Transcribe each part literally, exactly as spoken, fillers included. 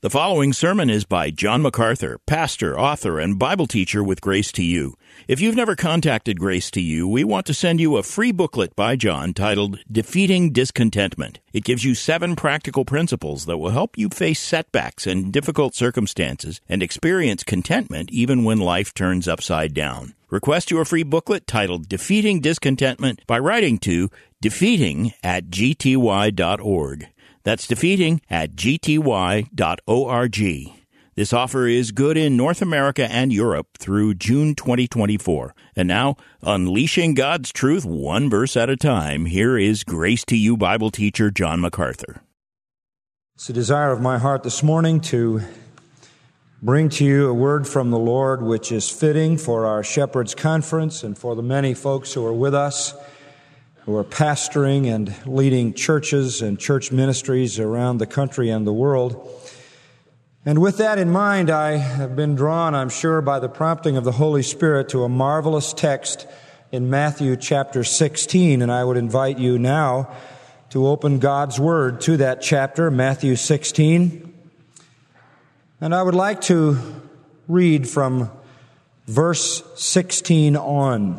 The following sermon is by John MacArthur, pastor, author, and Bible teacher with Grace to You. If you've never contacted Grace to You, we want to send you a free booklet by John titled Defeating Discontentment. It gives you seven practical principles that will help you face setbacks and difficult circumstances and experience contentment even when life turns upside down. Request your free booklet titled Defeating Discontentment by writing to defeating at g t y dot org. That's defeating at g t y dot org. This offer is good in North America and Europe through June twenty twenty-four. And now, unleashing God's truth one verse at a time, here is Grace to You Bible teacher John MacArthur. It's a desire of my heart this morning to bring to you a word from the Lord which is fitting for our Shepherds Conference and for the many folks who are with us, who are pastoring and leading churches and church ministries around the country and the world. And with that in mind, I have been drawn, I'm sure, by the prompting of the Holy Spirit to a marvelous text in Matthew chapter sixteen, and I would invite you now to open God's Word to that chapter, Matthew sixteen. And I would like to read from verse sixteen on,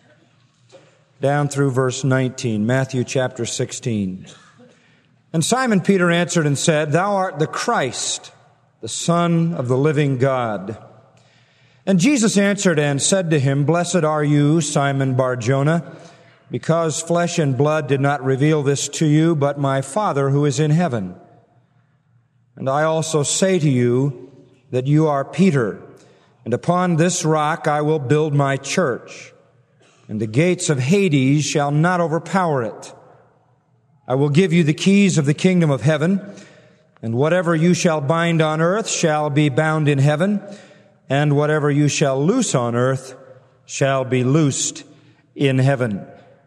down through verse nineteen, Matthew chapter sixteen. And Simon Peter answered and said, Thou art the Christ, the Son of the living God. And Jesus answered and said to him, Blessed are you, Simon Bar-Jonah, because flesh and blood did not reveal this to you, but my Father who is in heaven. And I also say to you that you are Peter, and upon this rock I will build my church, and the gates of Hades shall not overpower it. I will give you the keys of the kingdom of heaven, and whatever you shall bind on earth shall be bound in heaven, and whatever you shall loose on earth shall be loosed in heaven.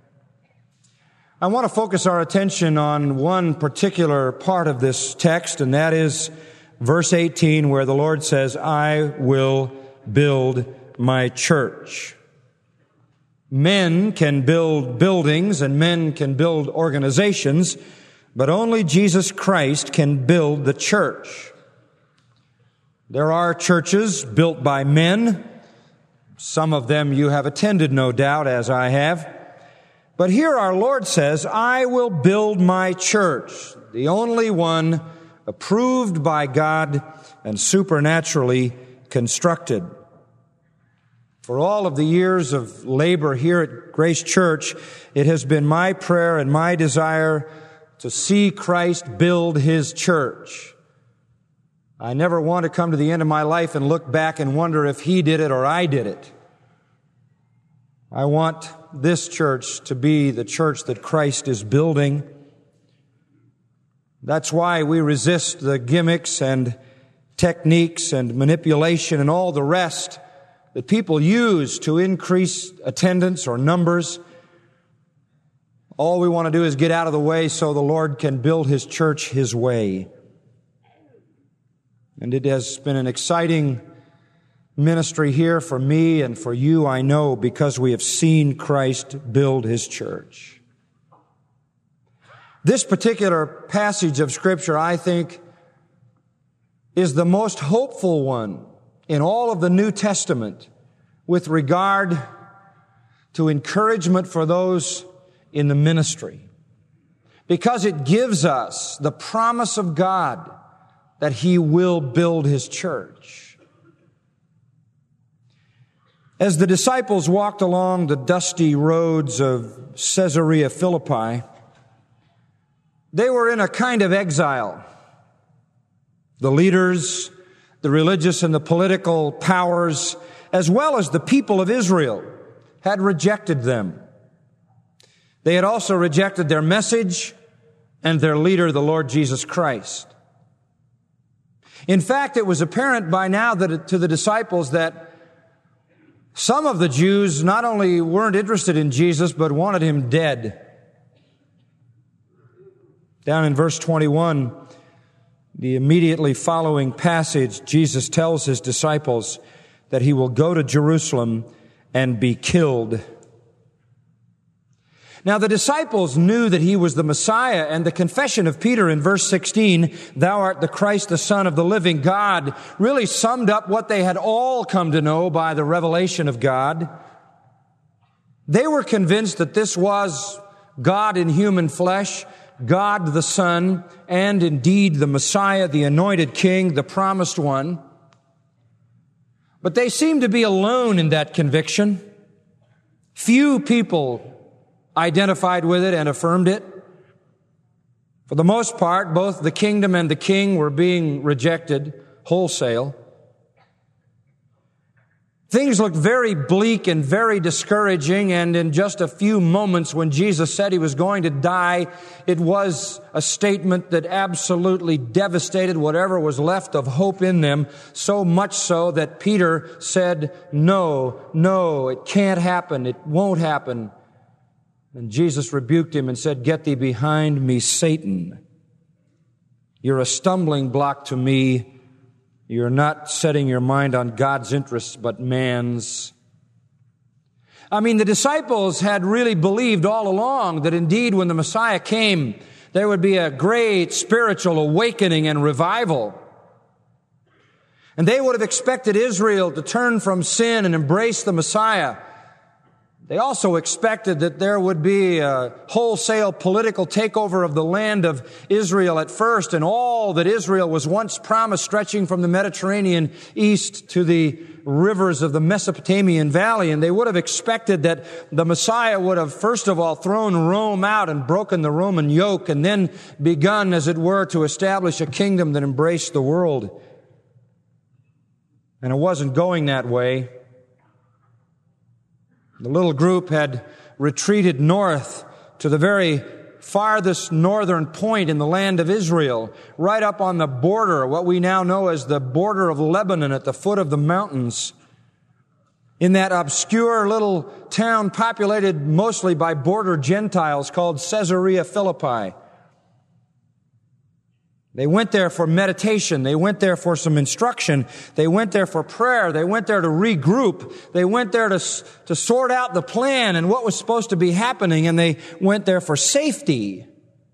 I want to focus our attention on one particular part of this text, and that is verse eighteen, where the Lord says, I will build my church. Men can build buildings and men can build organizations, but only Jesus Christ can build the church. There are churches built by men. Some of them you have attended, no doubt, as I have. But here our Lord says, I will build my church, the only one approved by God and supernaturally constructed. For all of the years of labor here at Grace Church, it has been my prayer and my desire to see Christ build His church. I never want to come to the end of my life and look back and wonder if He did it or I did it. I want this church to be the church that Christ is building. That's why we resist the gimmicks and techniques and manipulation and all the rest that people use to increase attendance or numbers. All we want to do is get out of the way so the Lord can build His church His way. And it has been an exciting ministry here for me and for you, I know, because we have seen Christ build His church. This particular passage of Scripture, I think, is the most hopeful one in all of the New Testament with regard to encouragement for those in the ministry, because it gives us the promise of God that He will build His church. As the disciples walked along the dusty roads of Caesarea Philippi, they were in a kind of exile. The leaders, the religious and the political powers, as well as the people of Israel, had rejected them. They had also rejected their message and their leader, the Lord Jesus Christ. In fact, it was apparent by now that to the disciples that some of the Jews not only weren't interested in Jesus, but wanted Him dead. Down in verse twenty-one, the immediately following passage, Jesus tells His disciples that He will go to Jerusalem and be killed. Now the disciples knew that he was the Messiah, and the confession of Peter in verse sixteen, "Thou art the Christ, the Son of the living God," really summed up what they had all come to know by the revelation of God. They were convinced that this was God in human flesh, God the Son, and indeed the Messiah, the anointed King, the promised one. But they seemed to be alone in that conviction. Few people identified with it and affirmed it. For the most part, both the kingdom and the king were being rejected wholesale. Things looked very bleak and very discouraging, and in just a few moments when Jesus said he was going to die, it was a statement that absolutely devastated whatever was left of hope in them, so much so that Peter said, "No, no, it can't happen, it won't happen." And Jesus rebuked him and said, "Get thee behind me, Satan. You're a stumbling block to me. You're not setting your mind on God's interests, but man's." I mean, the disciples had really believed all along that indeed when the Messiah came, there would be a great spiritual awakening and revival. And they would have expected Israel to turn from sin and embrace the Messiah. They also expected that there would be a wholesale political takeover of the land of Israel at first, and all that Israel was once promised, stretching from the Mediterranean east to the rivers of the Mesopotamian valley. And they would have expected that the Messiah would have first of all thrown Rome out and broken the Roman yoke, and then begun, as it were, to establish a kingdom that embraced the world. And it wasn't going that way. The little group had retreated north to the very farthest northern point in the land of Israel, right up on the border, what we now know as the border of Lebanon, at the foot of the mountains, in that obscure little town populated mostly by border Gentiles called Caesarea Philippi. They went there for meditation. They went there for some instruction. They went there for prayer. They went there to regroup. They went there to, to sort out the plan and what was supposed to be happening. And they went there for safety.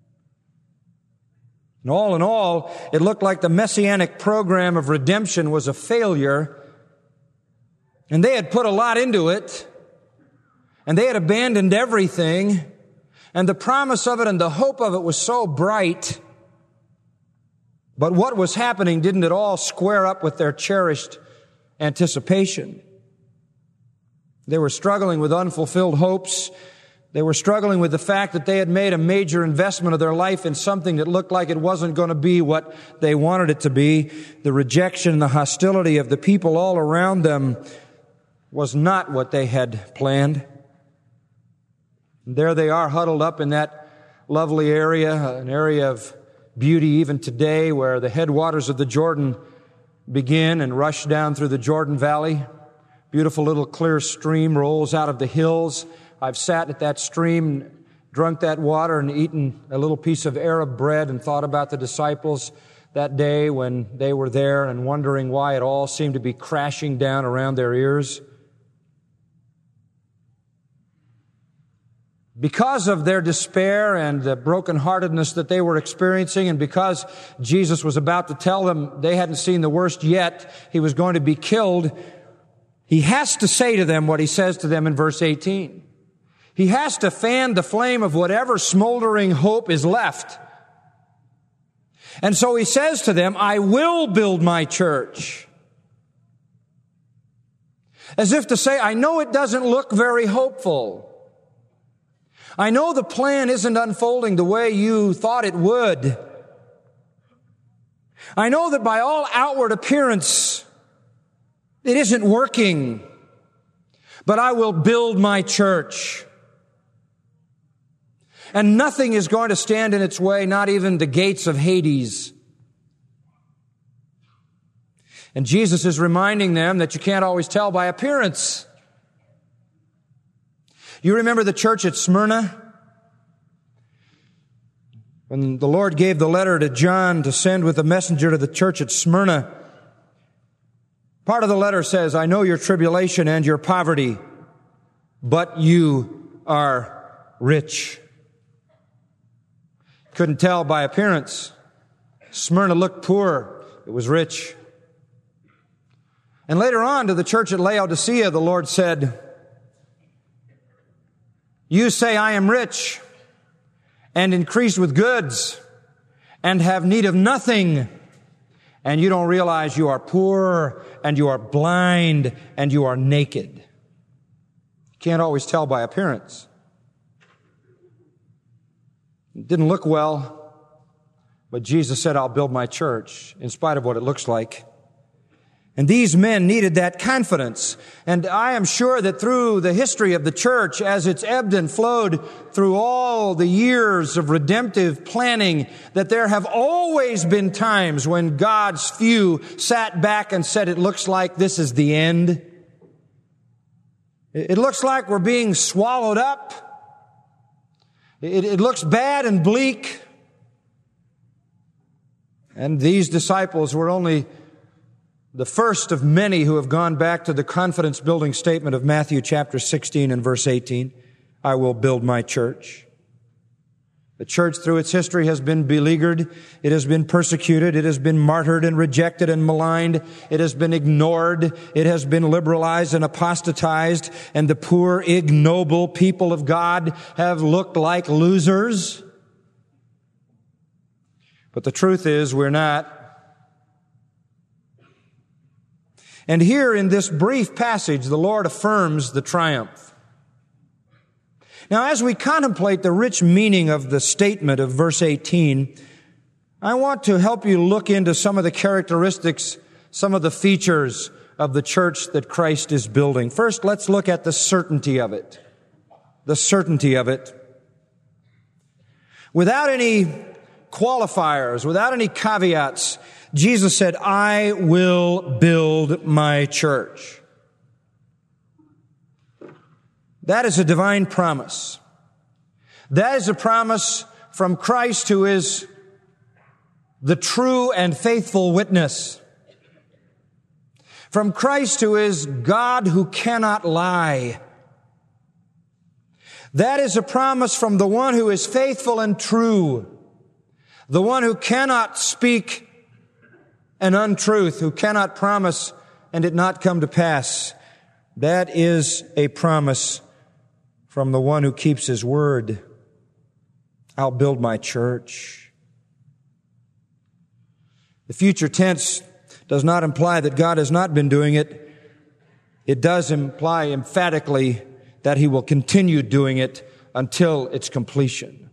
And all in all, it looked like the messianic program of redemption was a failure. And they had put a lot into it. And they had abandoned everything. And the promise of it and the hope of it was so bright. But what was happening didn't at all square up with their cherished anticipation. They were struggling with unfulfilled hopes. They were struggling with the fact that they had made a major investment of their life in something that looked like it wasn't going to be what they wanted it to be. The rejection and the hostility of the people all around them was not what they had planned. And there they are, huddled up in that lovely area, an area of beauty even today, where the headwaters of the Jordan begin and rush down through the Jordan Valley. Beautiful little clear stream rolls out of the hills. I've sat at that stream, drunk that water, and eaten a little piece of Arab bread and thought about the disciples that day when they were there and wondering why it all seemed to be crashing down around their ears. Because of their despair and the brokenheartedness that they were experiencing, and because Jesus was about to tell them they hadn't seen the worst yet, he was going to be killed, he has to say to them what he says to them in verse eighteen. He has to fan the flame of whatever smoldering hope is left. And so he says to them, "I will build my church." As if to say, I know it doesn't look very hopeful. I know the plan isn't unfolding the way you thought it would. I know that by all outward appearance, it isn't working. But I will build my church. And nothing is going to stand in its way, not even the gates of Hades. And Jesus is reminding them that you can't always tell by appearance. You remember the church at Smyrna? When the Lord gave the letter to John to send with a messenger to the church at Smyrna, part of the letter says, "I know your tribulation and your poverty, but you are rich. Couldn't tell by appearance. Smyrna looked poor. It was rich. And later on to the church at Laodicea, the Lord said, you say, I am rich and increased with goods and have need of nothing. And you don't realize you are poor and you are blind and you are naked. You can't always tell by appearance. It didn't look well, but Jesus said, I'll build my church in spite of what it looks like. And these men needed that confidence. And I am sure that through the history of the church, as it's ebbed and flowed through all the years of redemptive planning, that there have always been times when God's few sat back and said, it looks like this is the end. It looks like we're being swallowed up. It, it looks bad and bleak. And these disciples were only the first of many who have gone back to the confidence-building statement of Matthew chapter sixteen and verse eighteen. I will build my church. The church through its history has been beleaguered. It has been persecuted. It has been martyred and rejected and maligned. It has been ignored. It has been liberalized and apostatized. And the poor, ignoble people of God have looked like losers. But the truth is, we're not. And here in this brief passage, the Lord affirms the triumph. Now, as we contemplate the rich meaning of the statement of verse eighteen, I want to help you look into some of the characteristics, some of the features of the church that Christ is building. First, let's look at the certainty of it. The certainty of it. Without any qualifiers, without any caveats, Jesus said, I will build my church. That is a divine promise. That is a promise from Christ, who is the true and faithful witness. From Christ, who is God who cannot lie. That is a promise from the one who is faithful and true. The one who cannot speak an untruth, who cannot promise and it not come to pass. That is a promise from the one who keeps his word. I'll build my church. The future tense does not imply that God has not been doing it. It does imply emphatically that he will continue doing it until its completion.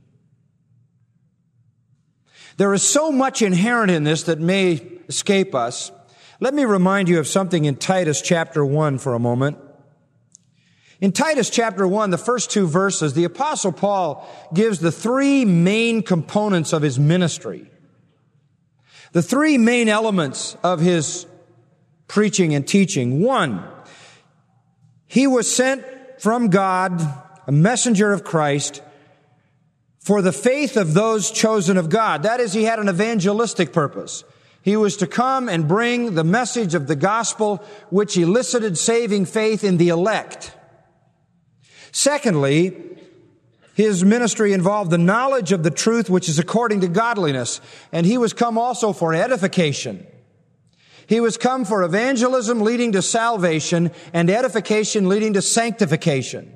There is so much inherent in this that may escape us. Let me remind you of something in Titus chapter one for a moment. In Titus chapter one, the first two verses, the Apostle Paul gives the three main components of his ministry. The three main elements of his preaching and teaching. One, he was sent from God, a messenger of Christ, for the faith of those chosen of God. That is, he had an evangelistic purpose. He was to come and bring the message of the gospel, which elicited saving faith in the elect. Secondly, his ministry involved the knowledge of the truth which is according to godliness. And he was come also for edification. He was come for evangelism leading to salvation and edification leading to sanctification.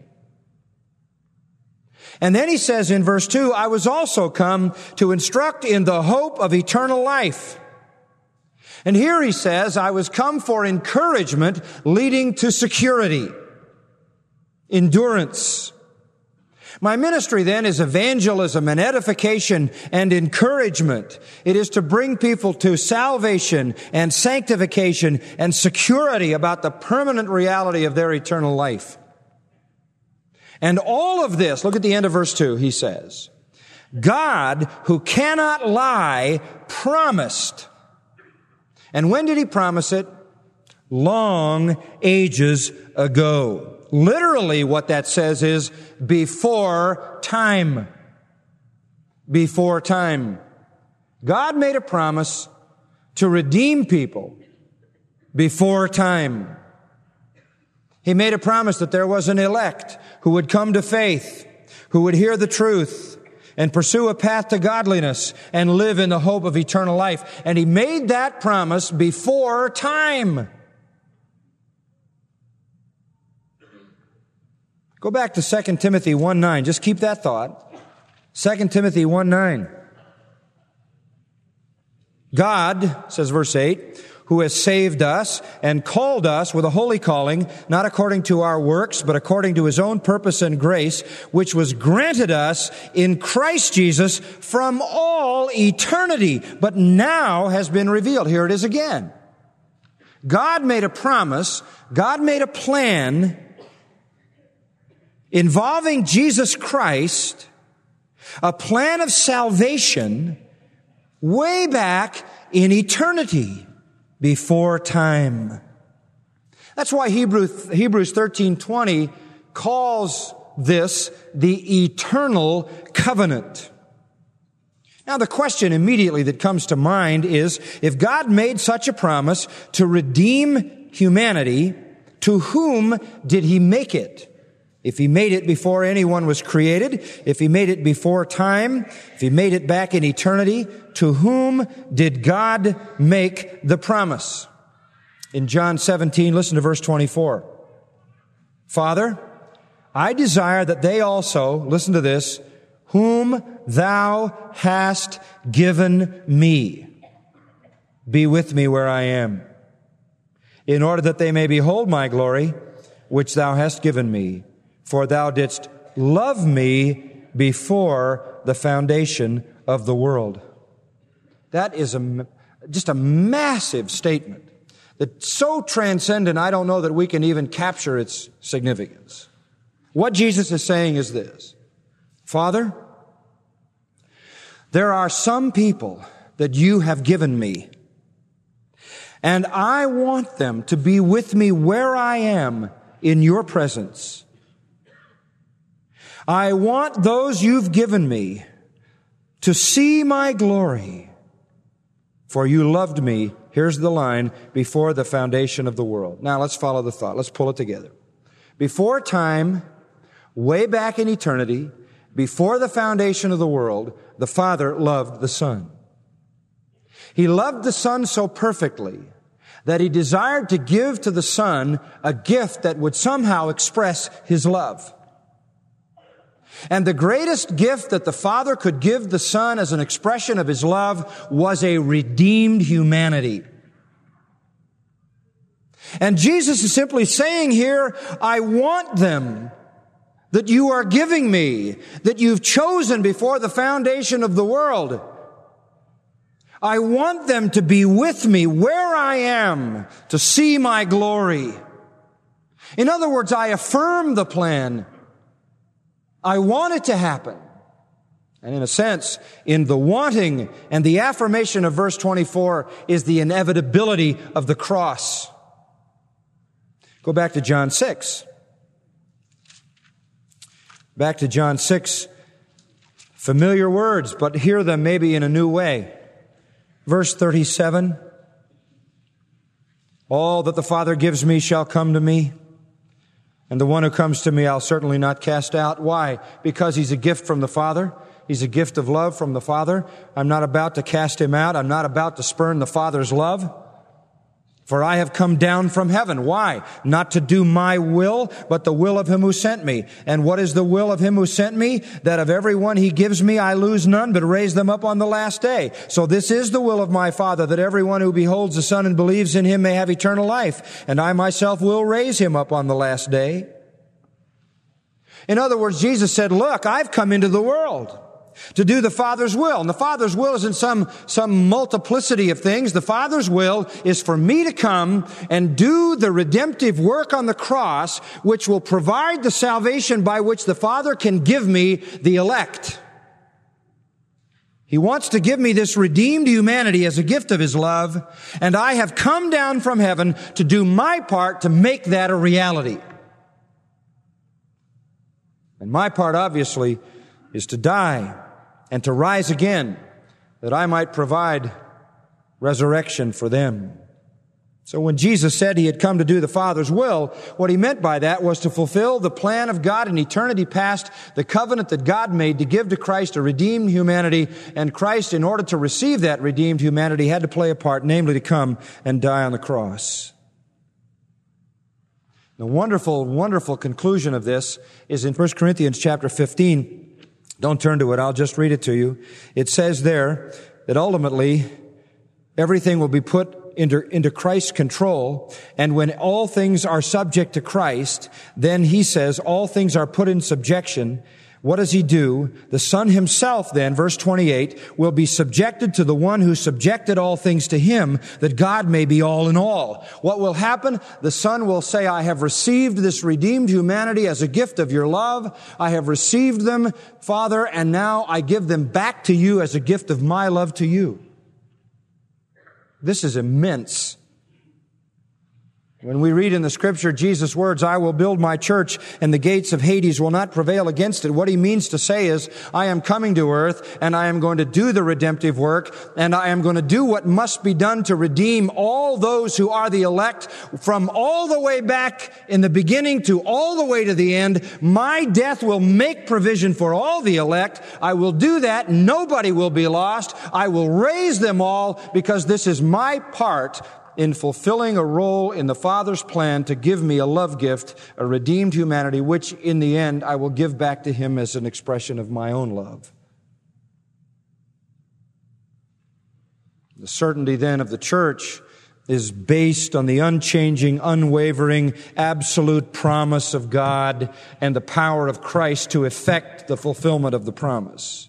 And then he says in verse two, I was also come to instruct in the hope of eternal life. And here he says, I was come for encouragement leading to security. Endurance. My ministry then is evangelism and edification and encouragement. It is to bring people to salvation and sanctification and security about the permanent reality of their eternal life. And all of this, look at the end of verse two, he says, God, who cannot lie, promised. And when did he promise it? Long ages ago. Literally, what that says is before time. Before time. God made a promise to redeem people before time. He made a promise that there was an elect who would come to faith who would hear the truth and pursue a path to godliness and live in the hope of eternal life. And he made that promise before time. Go back to Second Timothy one nine. Just keep that thought. Second Timothy one nine. God, says verse eight, who has saved us and called us with a holy calling, not according to our works, but according to his own purpose and grace, which was granted us in Christ Jesus from all eternity, but now has been revealed. Here it is again. God made a promise, God made a plan involving Jesus Christ, a plan of salvation way back in eternity, before time. That's why Hebrews, Hebrews thirteen twenty calls this the eternal covenant. Now the question immediately that comes to mind is, if God made such a promise to redeem humanity, to whom did he make it? If he made it before anyone was created, if he made it before time, if he made it back in eternity, to whom did God make the promise? In John seventeen, listen to verse twenty-four. Father, I desire that they also, listen to this, whom thou hast given me, be with me where I am, in order that they may behold my glory, which thou hast given me. For thou didst love me before the foundation of the world. That is a, just a massive statement that's so transcendent, I don't know that we can even capture its significance. What Jesus is saying is this: Father, there are some people that you have given me, and I want them to be with me where I am in your presence. I want those you've given me to see my glory, for you loved me, here's the line, before the foundation of the world. Now let's follow the thought. Let's pull it together. Before time, way back in eternity, before the foundation of the world, the Father loved the Son. He loved the Son so perfectly that he desired to give to the Son a gift that would somehow express his love. And the greatest gift that the Father could give the Son as an expression of his love was a redeemed humanity. And Jesus is simply saying here, I want them that you are giving me, that you've chosen before the foundation of the world. I want them to be with me where I am to see my glory. In other words, I affirm the plan. I want it to happen. And in a sense, in the wanting and the affirmation of verse twenty-four is the inevitability of the cross. Go back to John six. Back to John six. Familiar words, but hear them maybe in a new way. Verse thirty-seven. All that the Father gives me shall come to me, and the one who comes to me I'll certainly not cast out. Why? Because he's a gift from the Father. He's a gift of love from the Father. I'm not about to cast him out. I'm not about to spurn the Father's love. For I have come down from heaven. Why? Not to do my will, but the will of him who sent me. And what is the will of him who sent me? That of every one he gives me I lose none, but raise them up on the last day. So this is the will of my Father, that everyone who beholds the Son and believes in him may have eternal life. And I myself will raise him up on the last day. In other words, Jesus said, look, I've come into the world to do the Father's will. And the Father's will isn't some, some multiplicity of things. The Father's will is for me to come and do the redemptive work on the cross, which will provide the salvation by which the Father can give me the elect. He wants to give me this redeemed humanity as a gift of his love, and I have come down from heaven to do my part to make that a reality. And my part, obviously, is to die and to rise again, that I might provide resurrection for them. So when Jesus said he had come to do the Father's will, what he meant by that was to fulfill the plan of God in eternity past, the covenant that God made to give to Christ a redeemed humanity, and Christ, in order to receive that redeemed humanity, had to play a part, namely to come and die on the cross. The wonderful, wonderful conclusion of this is in First Corinthians chapter fifteen. Don't turn to it, I'll just read it to you. It says there that ultimately everything will be put Into, into Christ's control, and when all things are subject to Christ, then he says all things are put in subjection. What does he do? The Son himself then, verse twenty-eight, will be subjected to the one who subjected all things to him, that God may be all in all. What will happen? The Son will say, I have received this redeemed humanity as a gift of your love. I have received them, Father, and now I give them back to you as a gift of my love to you. This is immense. When we read in the Scripture Jesus' words, I will build my church and the gates of Hades will not prevail against it, what he means to say is, I am coming to earth and I am going to do the redemptive work and I am going to do what must be done to redeem all those who are the elect from all the way back in the beginning to all the way to the end. My death will make provision for all the elect. I will do that. Nobody will be lost. I will raise them all because this is my part in fulfilling a role in the Father's plan to give me a love gift, a redeemed humanity, which in the end I will give back to him as an expression of my own love. The certainty then of the church is based on the unchanging, unwavering, absolute promise of God and the power of Christ to effect the fulfillment of the promise.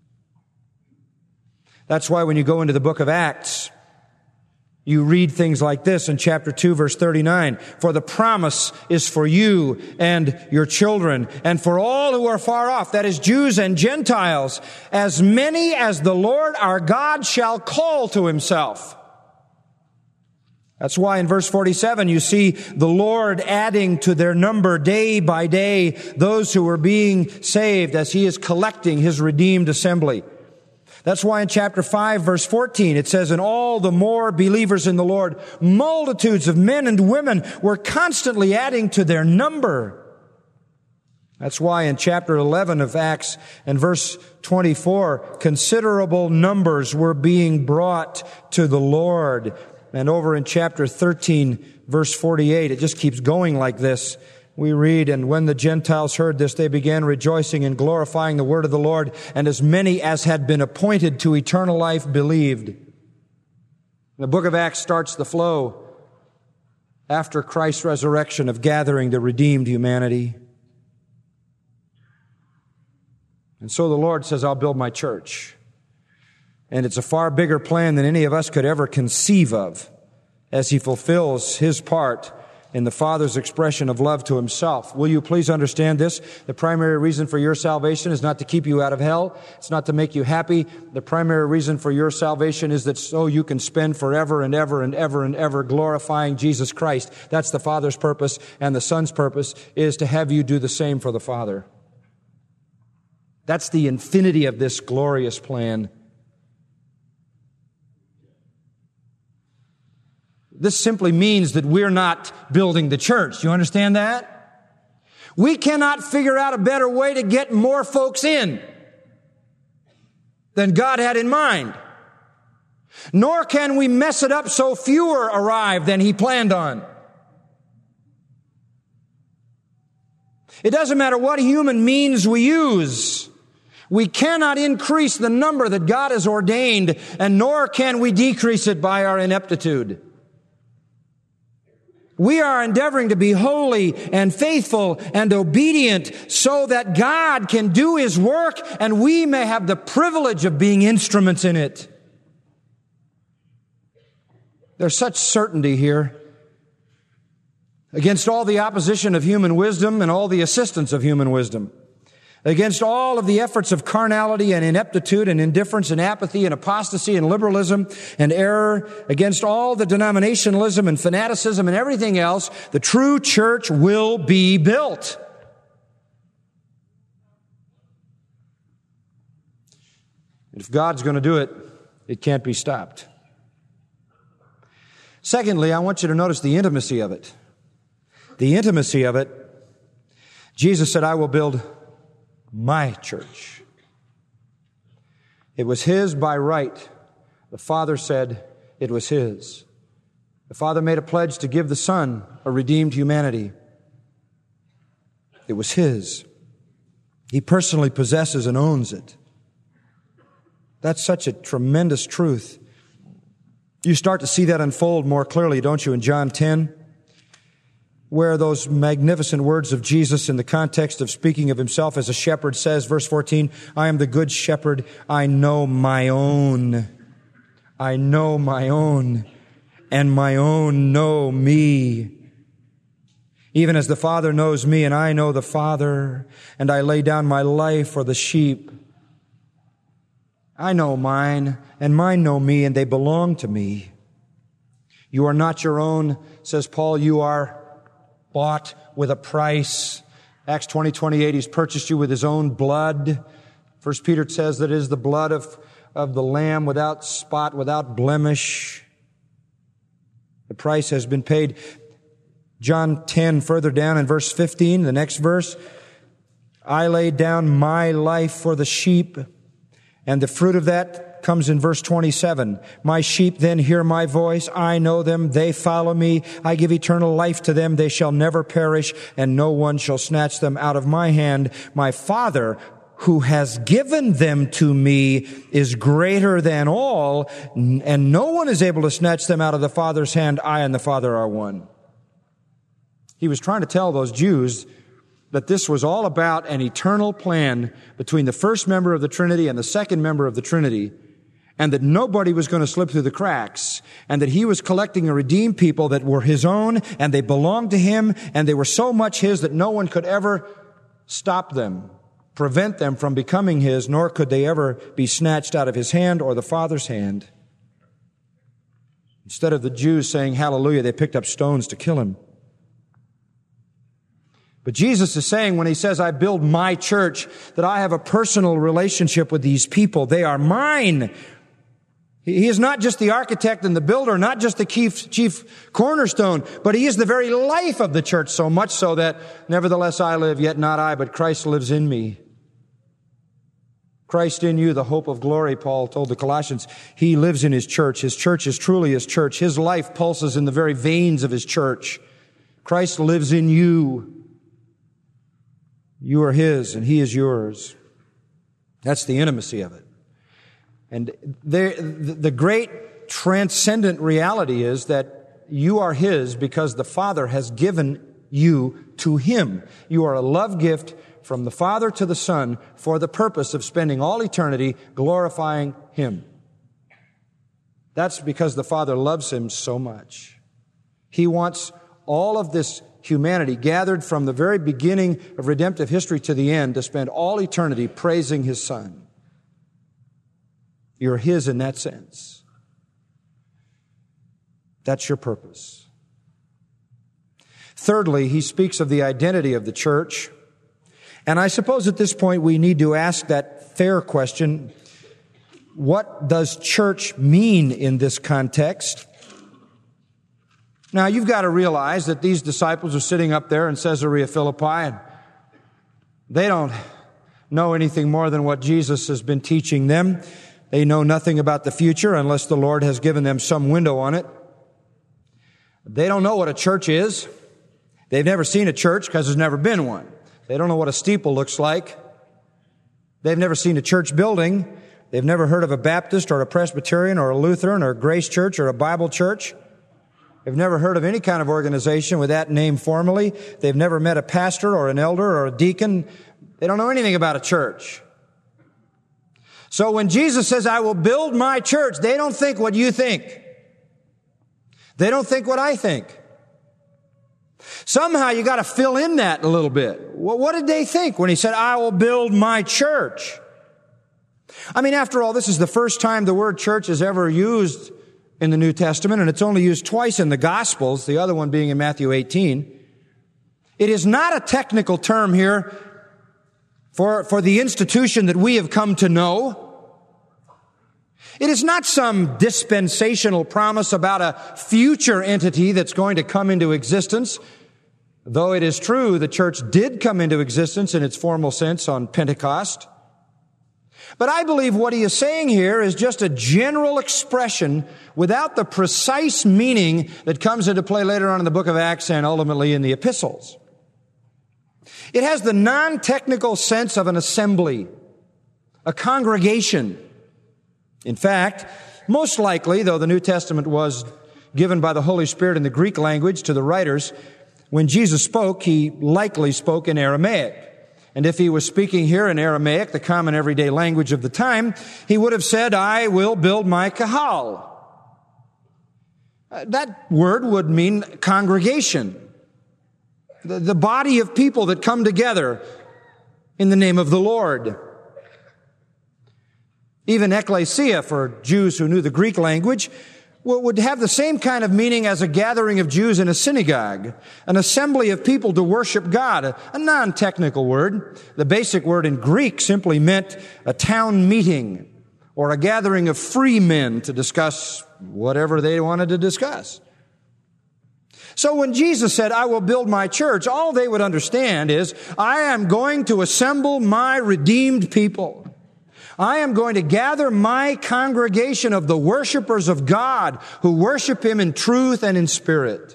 That's why when you go into the book of Acts, you read things like this in chapter two, verse thirty-nine. For the promise is for you and your children and for all who are far off, that is Jews and Gentiles, as many as the Lord our God shall call to himself. That's why in verse forty-seven you see the Lord adding to their number day by day those who are being saved as he is collecting his redeemed assembly. That's why in chapter five, verse fourteen, it says, and all the more believers in the Lord, multitudes of men and women were constantly adding to their number. That's why in chapter eleven of Acts and verse twenty-four, considerable numbers were being brought to the Lord. And over in chapter thirteen, verse forty-eight, it just keeps going like this. We read, and when the Gentiles heard this, they began rejoicing and glorifying the word of the Lord, and as many as had been appointed to eternal life believed. The book of Acts starts the flow after Christ's resurrection of gathering the redeemed humanity. And so the Lord says, I'll build my church. And it's a far bigger plan than any of us could ever conceive of as he fulfills his part in the Father's expression of love to himself. Will you please understand this? The primary reason for your salvation is not to keep you out of hell. It's not to make you happy. The primary reason for your salvation is that so you can spend forever and ever and ever and ever glorifying Jesus Christ. That's the Father's purpose, and the Son's purpose is to have you do the same for the Father. That's the infinity of this glorious plan. This simply means that we're not building the church. Do you understand that? We cannot figure out a better way to get more folks in than God had in mind. Nor can we mess it up so fewer arrive than he planned on. It doesn't matter what human means we use. We cannot increase the number that God has ordained, and nor can we decrease it by our ineptitude. We are endeavoring to be holy and faithful and obedient so that God can do his work and we may have the privilege of being instruments in it. There's such certainty here against all the opposition of human wisdom and all the assistance of human wisdom. Against all of the efforts of carnality and ineptitude and indifference and apathy and apostasy and liberalism and error, against all the denominationalism and fanaticism and everything else, the true church will be built. If God's going to do it, it can't be stopped. Secondly, I want you to notice the intimacy of it. The intimacy of it. Jesus said, I will build my church. It was His by right. The Father said it was His. The Father made a pledge to give the Son a redeemed humanity. It was His. He personally possesses and owns it. That's such a tremendous truth. You start to see that unfold more clearly, don't you, in John ten, where those magnificent words of Jesus in the context of speaking of Himself as a shepherd says, verse fourteen, I am the good shepherd. I know my own. I know my own, and my own know me. Even as the Father knows me, and I know the Father, and I lay down my life for the sheep. I know mine, and mine know me, and they belong to me. You are not your own, says Paul. You are bought with a price. Acts twenty, twenty-eight, He's purchased you with His own blood. First Peter says that it is the blood of, of the Lamb without spot, without blemish. The price has been paid. John ten, further down in verse fifteen, the next verse, I laid down my life for the sheep. And the fruit of that comes in verse twenty-seven. My sheep then hear my voice. I know them. They follow me. I give eternal life to them. They shall never perish, and no one shall snatch them out of my hand. My Father, who has given them to me, is greater than all, and no one is able to snatch them out of the Father's hand. I and the Father are one. He was trying to tell those Jews that this was all about an eternal plan between the first member of the Trinity and the second member of the Trinity, and that nobody was going to slip through the cracks, and that He was collecting a redeemed people that were His own, and they belonged to Him, and they were so much His that no one could ever stop them, prevent them from becoming His, nor could they ever be snatched out of His hand or the Father's hand. Instead of the Jews saying hallelujah, they picked up stones to kill Him. But Jesus is saying when He says, I build my church, that I have a personal relationship with these people. They are mine. He is not just the architect and the builder, not just the chief, chief cornerstone, but He is the very life of the church, so much so that nevertheless I live, yet not I, but Christ lives in me. Christ in you, the hope of glory, Paul told the Colossians. He lives in His church. His church is truly His church. His life pulses in the very veins of His church. Christ lives in you. You are His and He is yours. That's the intimacy of it. And there, the great transcendent reality is that you are His because the Father has given you to Him. You are a love gift from the Father to the Son for the purpose of spending all eternity glorifying Him. That's because the Father loves Him so much. He wants all of this humanity gathered from the very beginning of redemptive history to the end to spend all eternity praising His Son. You're His in that sense. That's your purpose. Thirdly, He speaks of the identity of the church. And I suppose at this point we need to ask that fair question, what does church mean in this context? Now, you've got to realize that these disciples are sitting up there in Caesarea Philippi, and they don't know anything more than what Jesus has been teaching them. They know nothing about the future unless the Lord has given them some window on it. They don't know what a church is. They've never seen a church because there's never been one. They don't know what a steeple looks like. They've never seen a church building. They've never heard of a Baptist or a Presbyterian or a Lutheran or a Grace Church or a Bible church. They've never heard of any kind of organization with that name formally. They've never met a pastor or an elder or a deacon. They don't know anything about a church. So when Jesus says, I will build my church, they don't think what you think. They don't think what I think. Somehow you got to fill in that a little bit. Well, what did they think when He said, I will build my church? I mean, after all, this is the first time the word church is ever used in the New Testament, and it's only used twice in the Gospels, the other one being in Matthew eighteen. It is not a technical term here for, for the institution that we have come to know. It is not some dispensational promise about a future entity that's going to come into existence, though it is true the church did come into existence in its formal sense on Pentecost. But I believe what he is saying here is just a general expression without the precise meaning that comes into play later on in the book of Acts and ultimately in the epistles. It has the non-technical sense of an assembly, a congregation. In fact, most likely, though the New Testament was given by the Holy Spirit in the Greek language to the writers, when Jesus spoke, he likely spoke in Aramaic. And if he was speaking here in Aramaic, the common everyday language of the time, he would have said, I will build my kahal. Uh, that word would mean congregation, the, the body of people that come together in the name of the Lord. Even ecclesia, for Jews who knew the Greek language, would have the same kind of meaning as a gathering of Jews in a synagogue, an assembly of people to worship God, a, a non-technical word. The basic word in Greek simply meant a town meeting or a gathering of free men to discuss whatever they wanted to discuss. So when Jesus said, I will build my church, all they would understand is, I am going to assemble my redeemed people. I am going to gather my congregation of the worshipers of God who worship Him in truth and in spirit.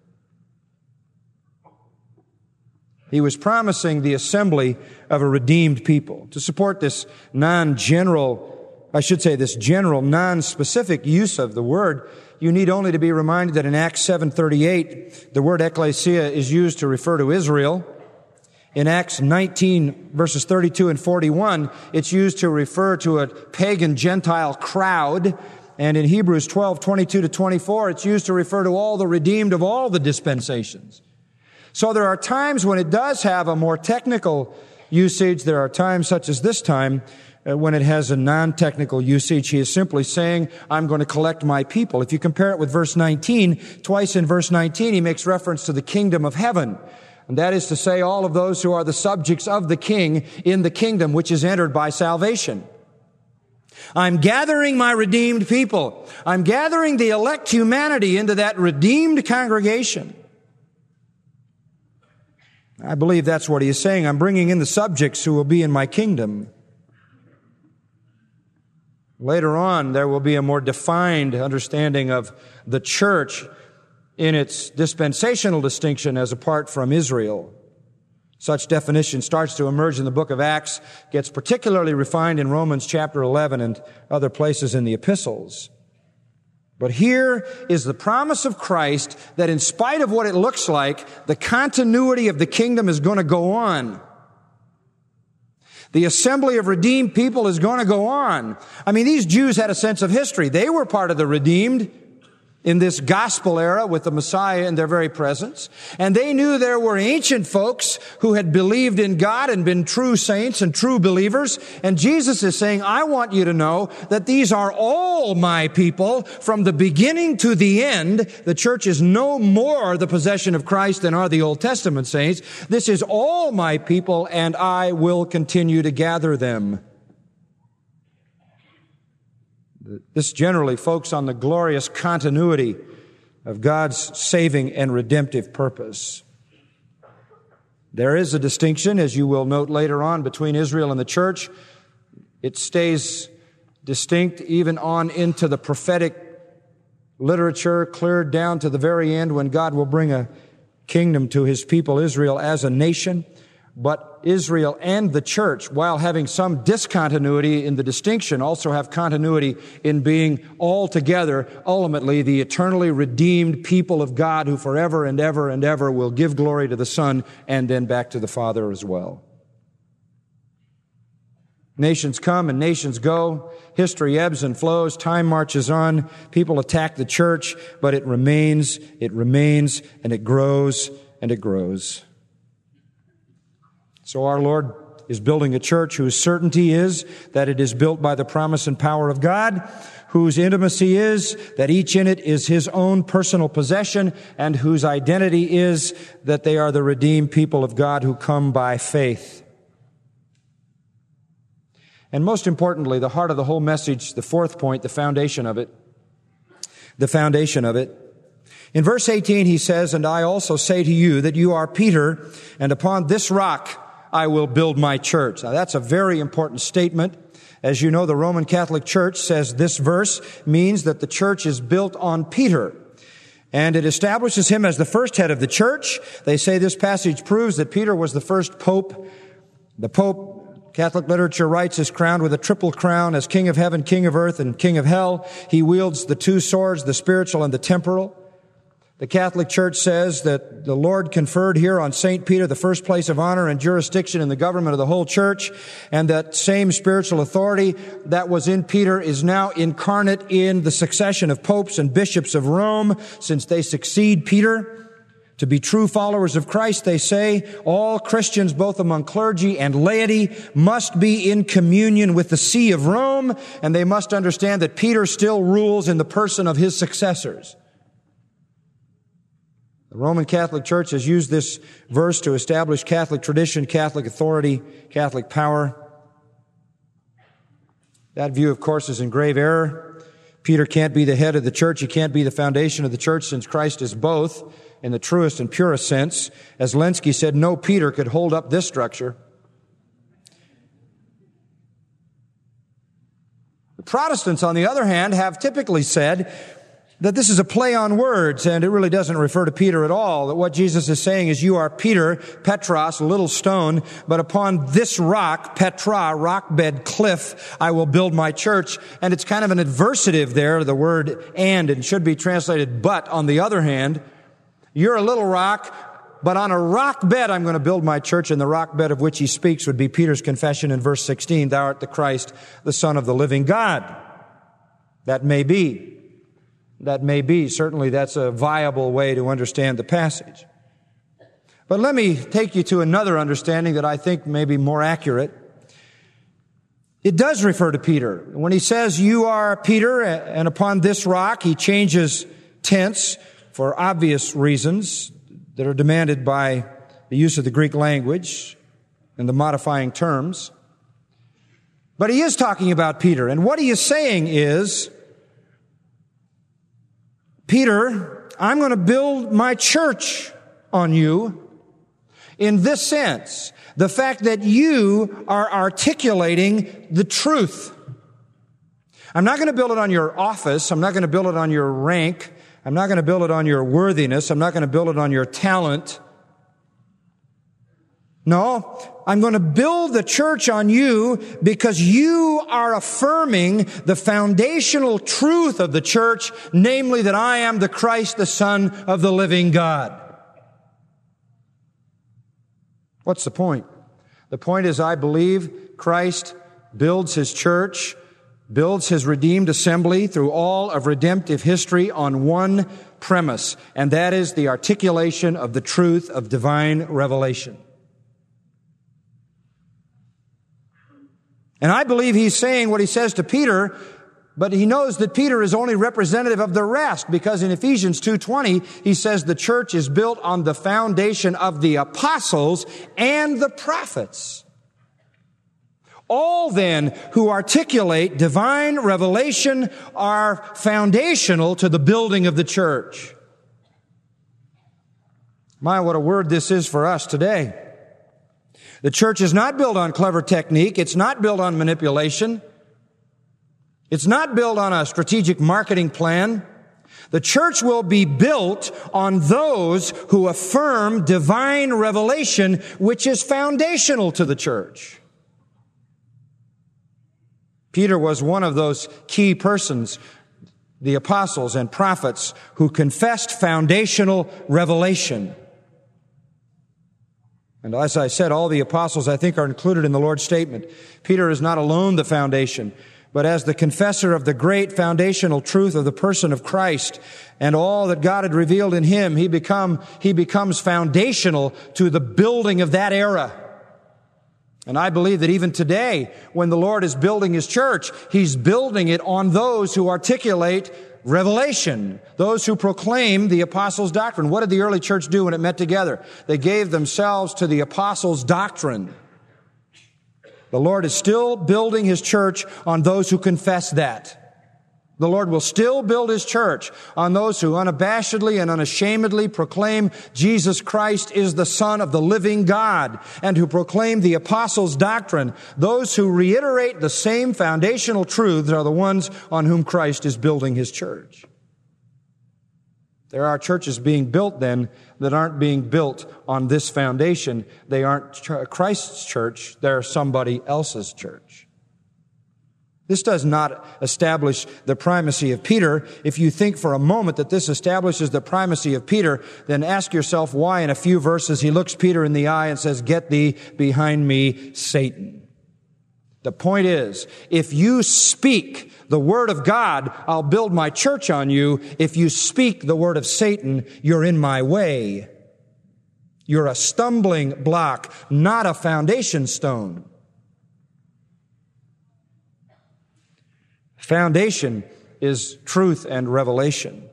He was promising the assembly of a redeemed people. To support this non-general, I should say this general, non-specific use of the word, you need only to be reminded that in Acts seven thirty-eight, the word ecclesia is used to refer to Israel. In Acts nineteen, verses thirty-two and forty-one, it's used to refer to a pagan Gentile crowd. And in Hebrews twelve, twenty-two to twenty-four, it's used to refer to all the redeemed of all the dispensations. So there are times when it does have a more technical usage. There are times, such as this time, uh, when it has a non-technical usage. He is simply saying, I'm going to collect my people. If you compare it with verse nineteen, twice in verse nineteen, he makes reference to the kingdom of heaven. And that is to say, all of those who are the subjects of the King in the kingdom which is entered by salvation. I'm gathering my redeemed people. I'm gathering the elect humanity into that redeemed congregation. I believe that's what he is saying. I'm bringing in the subjects who will be in my kingdom. Later on, there will be a more defined understanding of the church in its dispensational distinction as apart from Israel. Such definition starts to emerge in the book of Acts, gets particularly refined in Romans chapter eleven and other places in the epistles. But here is the promise of Christ that in spite of what it looks like, the continuity of the kingdom is going to go on. The assembly of redeemed people is going to go on. I mean, these Jews had a sense of history. They were part of the redeemed in this gospel era with the Messiah in their very presence. And they knew there were ancient folks who had believed in God and been true saints and true believers. And Jesus is saying, I want you to know that these are all my people from the beginning to the end. The church is no more the possession of Christ than are the Old Testament saints. This is all my people, and I will continue to gather them. This generally focuses on the glorious continuity of God's saving and redemptive purpose. There is a distinction, as you will note later on, between Israel and the church. It stays distinct even on into the prophetic literature, clear down to the very end when God will bring a kingdom to His people, Israel, as a nation. But Israel and the church, while having some discontinuity in the distinction, also have continuity in being altogether, ultimately, the eternally redeemed people of God who forever and ever and ever will give glory to the Son and then back to the Father as well. Nations come and nations go. History ebbs and flows. Time marches on. People attack the church, but it remains, it remains, and it grows, and it grows. So our Lord is building a church whose certainty is that it is built by the promise and power of God, whose intimacy is that each in it is his own personal possession, and whose identity is that they are the redeemed people of God who come by faith. And most importantly, the heart of the whole message, the fourth point, the foundation of it, the foundation of it. In verse eighteen, he says, "And I also say to you that you are Peter, and upon this rock I will build my church." Now, that's a very important statement. As you know, the Roman Catholic Church says this verse means that the church is built on Peter, and it establishes him as the first head of the church. They say this passage proves that Peter was the first pope. The pope, Catholic literature writes, is crowned with a triple crown as King of Heaven, King of Earth, and King of Hell. He wields the two swords, the spiritual and the temporal. The Catholic Church says that the Lord conferred here on Saint Peter the first place of honor and jurisdiction in the government of the whole church, and that same spiritual authority that was in Peter is now incarnate in the succession of popes and bishops of Rome, since they succeed Peter. To be true followers of Christ, they say, all Christians, both among clergy and laity, must be in communion with the See of Rome, and they must understand that Peter still rules in the person of his successors. The Roman Catholic Church has used this verse to establish Catholic tradition, Catholic authority, Catholic power. That view, of course, is in grave error. Peter can't be the head of the church. He can't be the foundation of the church, since Christ is both in the truest and purest sense. As Lenski said, no Peter could hold up this structure. The Protestants, on the other hand, have typically said that this is a play on words, and it really doesn't refer to Peter at all. That what Jesus is saying is, you are Peter, Petros, a little stone, but upon this rock, Petra, rock bed, cliff, I will build my church. And it's kind of an adversative there, the word and, and should be translated but. On the other hand, you're a little rock, but on a rock bed I'm going to build my church, and the rock bed of which he speaks would be Peter's confession in verse sixteen, thou art the Christ, the Son of the living God. That may be. That may be. Certainly that's a viable way to understand the passage. But let me take you to another understanding that I think may be more accurate. It does refer to Peter. When he says, you are Peter, and upon this rock, he changes tense for obvious reasons that are demanded by the use of the Greek language and the modifying terms. But he is talking about Peter, and what he is saying is, Peter, I'm going to build my church on you in this sense. The fact that you are articulating the truth. I'm not going to build it on your office. I'm not going to build it on your rank. I'm not going to build it on your worthiness. I'm not going to build it on your talent. No, I'm going to build the church on you because you are affirming the foundational truth of the church, namely that I am the Christ, the Son of the living God. What's the point? The point is, I believe Christ builds his church, builds his redeemed assembly through all of redemptive history on one premise, and that is the articulation of the truth of divine revelation. And I believe he's saying what he says to Peter, but he knows that Peter is only representative of the rest, because in Ephesians two twenty, he says the church is built on the foundation of the apostles and the prophets. All then who articulate divine revelation are foundational to the building of the church. My, what a word this is for us today. The church is not built on clever technique. It's not built on manipulation. It's not built on a strategic marketing plan. The church will be built on those who affirm divine revelation, which is foundational to the church. Peter was one of those key persons, the apostles and prophets, who confessed foundational revelation. And as I said, all the apostles, I think, are included in the Lord's statement. Peter is not alone the foundation, but as the confessor of the great foundational truth of the person of Christ and all that God had revealed in him, he become, he becomes foundational to the building of that era. And I believe that even today, when the Lord is building his church, he's building it on those who articulate revelation, those who proclaim the apostles' doctrine. What did the early church do when it met together? They gave themselves to the apostles' doctrine. The Lord is still building His church on those who confess that. The Lord will still build His church on those who unabashedly and unashamedly proclaim Jesus Christ is the Son of the living God and who proclaim the apostles' doctrine. Those who reiterate the same foundational truths are the ones on whom Christ is building His church. There are churches being built then that aren't being built on this foundation. They aren't Christ's church. They're somebody else's church. This does not establish the primacy of Peter. If you think for a moment that this establishes the primacy of Peter, then ask yourself why in a few verses he looks Peter in the eye and says, "Get thee behind me, Satan." The point is, if you speak the word of God, I'll build my church on you. If you speak the word of Satan, you're in my way. You're a stumbling block, not a foundation stone. Foundation is truth and revelation.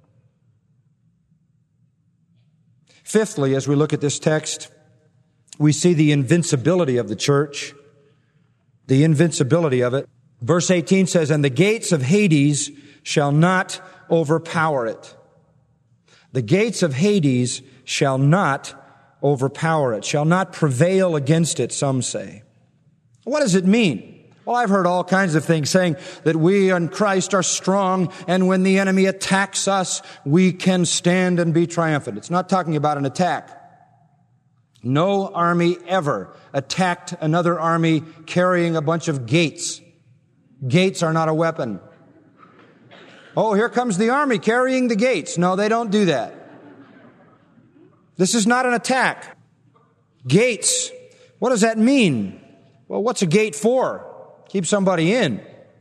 Fifthly, as we look at this text, we see the invincibility of the church. The invincibility of it. Verse eighteen says, "And the gates of Hades shall not overpower it." The gates of Hades shall not overpower it, shall not prevail against it, some say. What does it mean? Well, I've heard all kinds of things saying that we in Christ are strong, and when the enemy attacks us, we can stand and be triumphant. It's not talking about an attack. No army ever attacked another army carrying a bunch of gates. Gates are not a weapon. Oh, here comes the army carrying the gates. No, they don't do that. This is not an attack. Gates. What does that mean? Well, what's a gate for? Keep somebody in.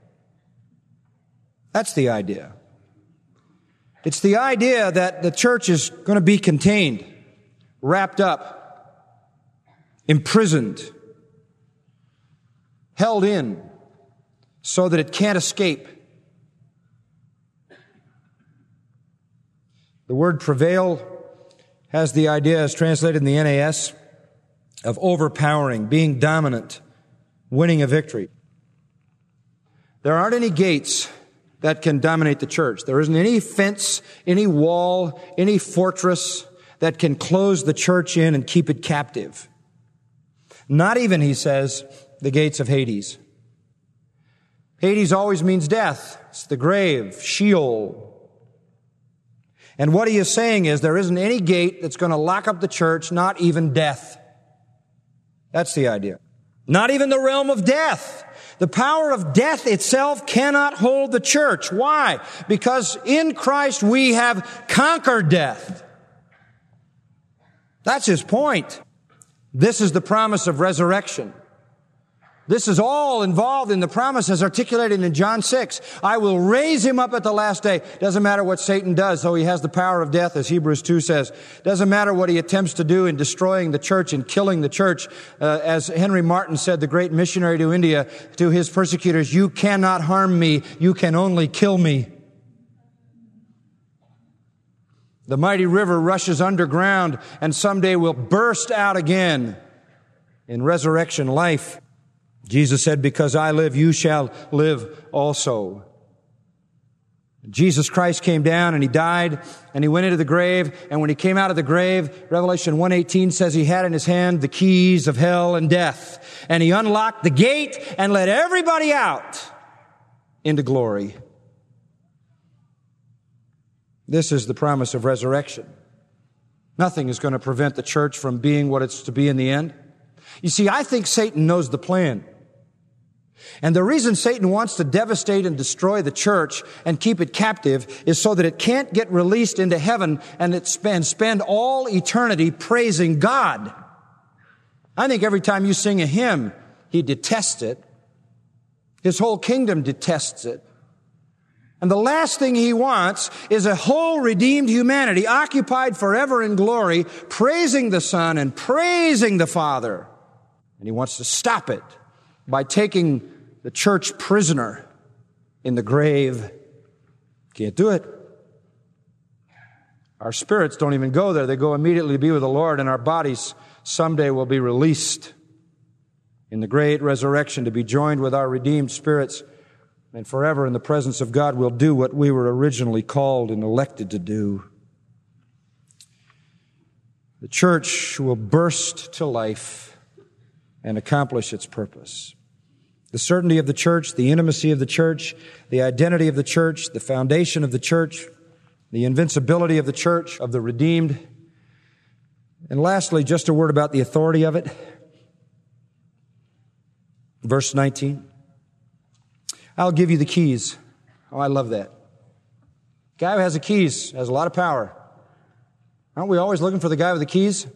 That's the idea. It's the idea that the church is going to be contained, wrapped up, imprisoned, held in, so that it can't escape. The word prevail has the idea, as translated in the N A S, of overpowering, being dominant, winning a victory. There aren't any gates that can dominate the church. There isn't any fence, any wall, any fortress that can close the church in and keep it captive. Not even, he says, the gates of Hades. Hades always means death. It's the grave, Sheol. And what he is saying is there isn't any gate that's going to lock up the church, not even death. That's the idea. Not even the realm of death. The power of death itself cannot hold the church. Why? Because in Christ we have conquered death. That's his point. This is the promise of resurrection. This is all involved in the promise as articulated in John six. I will raise him up at the last day. Doesn't matter what Satan does, though he has the power of death, as Hebrews two says. Doesn't matter what he attempts to do in destroying the church and killing the church. Uh, as Henry Martyn said, the great missionary to India, to his persecutors, you cannot harm me, you can only kill me. The mighty river rushes underground and someday will burst out again in resurrection life. Jesus said, because I live, you shall live also. Jesus Christ came down and he died and he went into the grave. And when he came out of the grave, Revelation one eighteen says he had in his hand the keys of hell and death. And he unlocked the gate and let everybody out into glory. This is the promise of resurrection. Nothing is going to prevent the church from being what it's to be in the end. You see, I think Satan knows the plan. And the reason Satan wants to devastate and destroy the church and keep it captive is so that it can't get released into heaven and it spend, spend all eternity praising God. I think every time you sing a hymn, he detests it. His whole kingdom detests it. And the last thing he wants is a whole redeemed humanity occupied forever in glory, praising the Son and praising the Father. And he wants to stop it by taking the church prisoner in the grave. Can't do it. Our spirits don't even go there. They go immediately to be with the Lord, and our bodies someday will be released in the great resurrection to be joined with our redeemed spirits, and forever in the presence of God we'll do what we were originally called and elected to do. The church will burst to life and accomplish its purpose. The certainty of the church, the intimacy of the church, the identity of the church, the foundation of the church, the invincibility of the church, of the redeemed. And lastly, just a word about the authority of it. Verse nineteen. I'll give you the keys. Oh, I love that. Guy who has the keys has a lot of power. Aren't we always looking for the guy with the keys?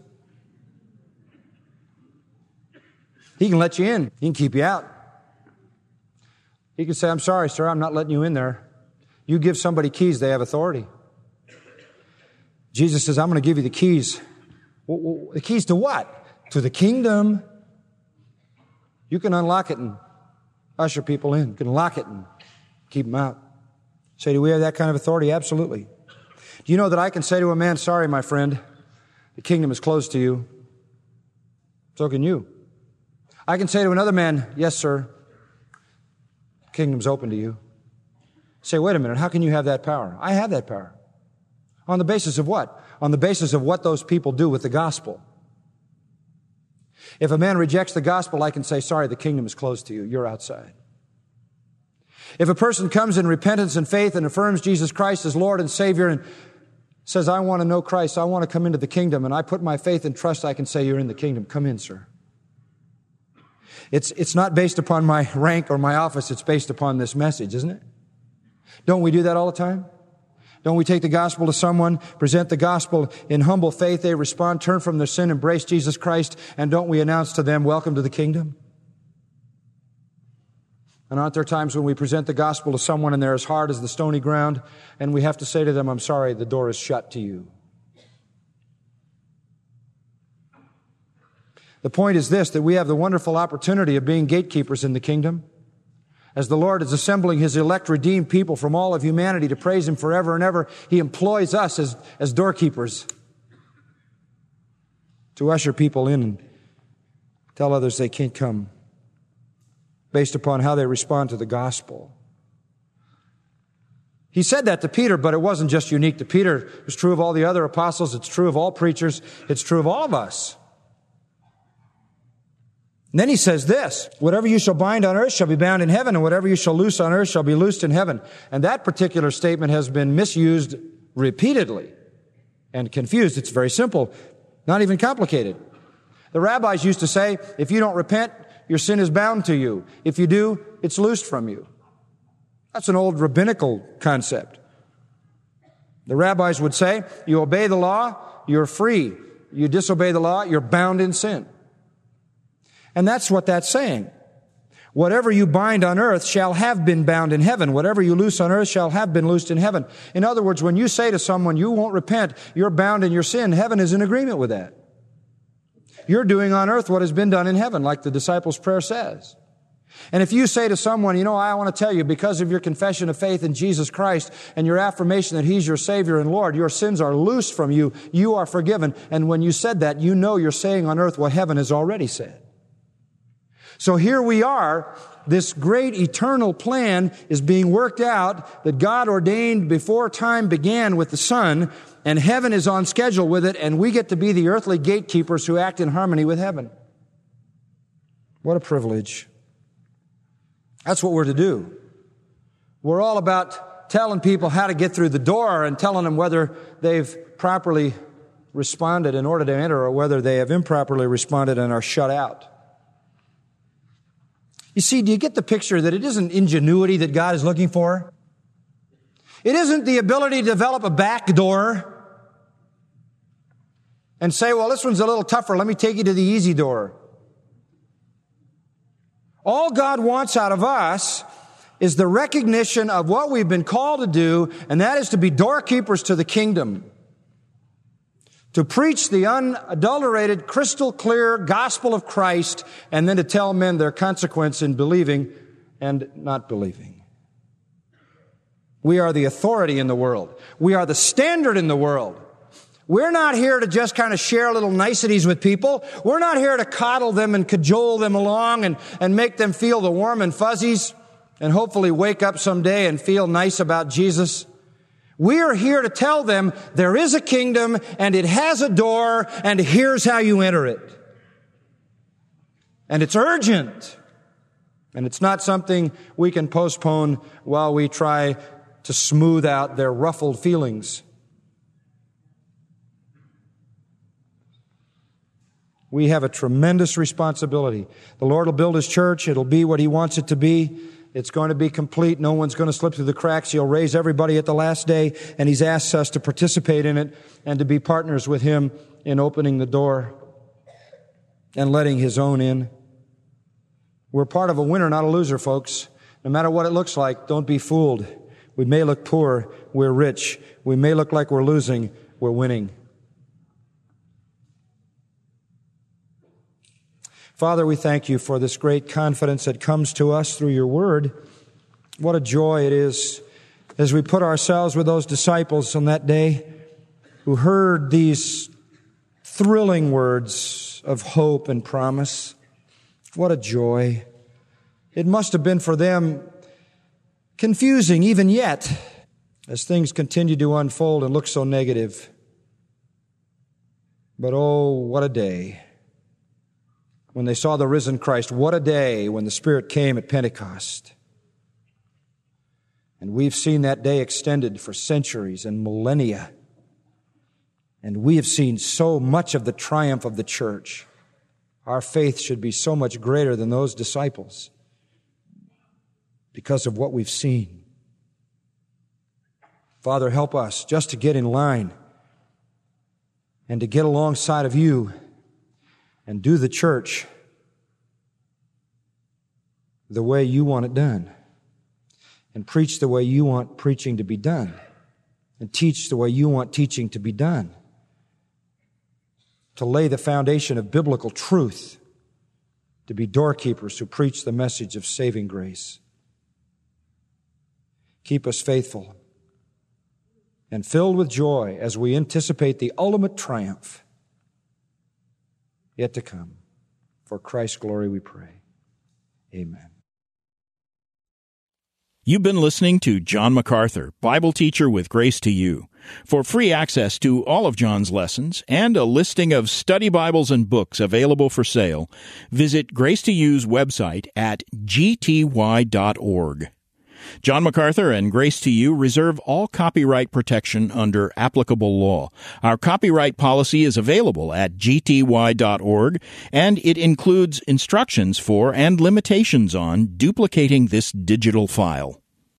He can let you in. He can keep you out. He can say, I'm sorry, sir, I'm not letting you in there. You give somebody keys, they have authority. Jesus says, I'm going to give you the keys. Well, the keys to what? To the kingdom. You can unlock it and usher people in. You can lock it and keep them out. Say, do we have that kind of authority? Absolutely. Do you know that I can say to a man, sorry, my friend, the kingdom is closed to you. So can you. I can say to another man, yes, sir, the kingdom's open to you. Say, wait a minute, how can you have that power? I have that power. On the basis of what? On the basis of what those people do with the gospel. If a man rejects the gospel, I can say, sorry, the kingdom is closed to you. You're outside. If a person comes in repentance and faith and affirms Jesus Christ as Lord and Savior and says, I want to know Christ, I want to come into the kingdom, and I put my faith and trust, I can say, you're in the kingdom. Come in, sir. It's, it's not based upon my rank or my office. It's based upon this message, isn't it? Don't we do that all the time? Don't we take the gospel to someone, present the gospel in humble faith, they respond, turn from their sin, embrace Jesus Christ, and don't we announce to them, welcome to the kingdom? And aren't there times when we present the gospel to someone and they're as hard as the stony ground, and we have to say to them, I'm sorry, the door is shut to you. The point is this, that we have the wonderful opportunity of being gatekeepers in the kingdom. As the Lord is assembling His elect, redeemed people from all of humanity to praise Him forever and ever, He employs us as, as doorkeepers to usher people in and tell others they can't come based upon how they respond to the gospel. He said that to Peter, but it wasn't just unique to Peter. It was true of all the other apostles. It's true of all preachers. It's true of all of us. And then he says this, whatever you shall bind on earth shall be bound in heaven, and whatever you shall loose on earth shall be loosed in heaven. And that particular statement has been misused repeatedly and confused. It's very simple, not even complicated. The rabbis used to say, if you don't repent, your sin is bound to you. If you do, it's loosed from you. That's an old rabbinical concept. The rabbis would say, you obey the law, you're free. You disobey the law, you're bound in sin. And that's what that's saying. Whatever you bind on earth shall have been bound in heaven. Whatever you loose on earth shall have been loosed in heaven. In other words, when you say to someone, you won't repent, you're bound in your sin, heaven is in agreement with that. You're doing on earth what has been done in heaven, like the disciples' prayer says. And if you say to someone, you know, I want to tell you, because of your confession of faith in Jesus Christ and your affirmation that He's your Savior and Lord, your sins are loosed from you, you are forgiven. And when you said that, you know you're saying on earth what heaven has already said. So here we are, this great eternal plan is being worked out that God ordained before time began with the Son, and heaven is on schedule with it, and we get to be the earthly gatekeepers who act in harmony with heaven. What a privilege. That's what we're to do. We're all about telling people how to get through the door and telling them whether they've properly responded in order to enter or whether they have improperly responded and are shut out. You see, do you get the picture that it isn't ingenuity that God is looking for? It isn't the ability to develop a back door and say, well, this one's a little tougher. Let me take you to the easy door. All God wants out of us is the recognition of what we've been called to do, and that is to be doorkeepers to the kingdom. To preach the unadulterated, crystal clear gospel of Christ, and then to tell men their consequence in believing and not believing. We are the authority in the world. We are the standard in the world. We're not here to just kind of share little niceties with people. We're not here to coddle them and cajole them along and, and make them feel the warm and fuzzies and hopefully wake up someday and feel nice about Jesus. We are here to tell them there is a kingdom and it has a door and here's how you enter it. And it's urgent. And it's not something we can postpone while we try to smooth out their ruffled feelings. We have a tremendous responsibility. The Lord will build His church. It'll be what He wants it to be. It's going to be complete. No one's going to slip through the cracks. He'll raise everybody at the last day, and He's asked us to participate in it and to be partners with Him in opening the door and letting His own in. We're part of a winner, not a loser, folks. No matter what it looks like, don't be fooled. We may look poor. We're rich. We may look like we're losing. We're winning. Father, we thank You for this great confidence that comes to us through Your word. What a joy it is as we put ourselves with those disciples on that day who heard these thrilling words of hope and promise. What a joy. It must have been for them confusing even yet as things continue to unfold and look so negative. But oh, what a day when they saw the risen Christ. What a day when the Spirit came at Pentecost. And we've seen that day extended for centuries and millennia. And we have seen so much of the triumph of the church. Our faith should be so much greater than those disciples because of what we've seen. Father, help us just to get in line and to get alongside of You and do the church the way You want it done, and preach the way You want preaching to be done, and teach the way You want teaching to be done, to lay the foundation of biblical truth, to be doorkeepers who preach the message of saving grace. Keep us faithful and filled with joy as we anticipate the ultimate triumph yet to come. For Christ's glory we pray. Amen. You've been listening to John MacArthur, Bible teacher with Grace to You. For free access to all of John's lessons and a listing of study Bibles and books available for sale, visit Grace to You's website at g t y dot org. John MacArthur and Grace to You reserve all copyright protection under applicable law. Our copyright policy is available at g t y dot org, and it includes instructions for and limitations on duplicating this digital file.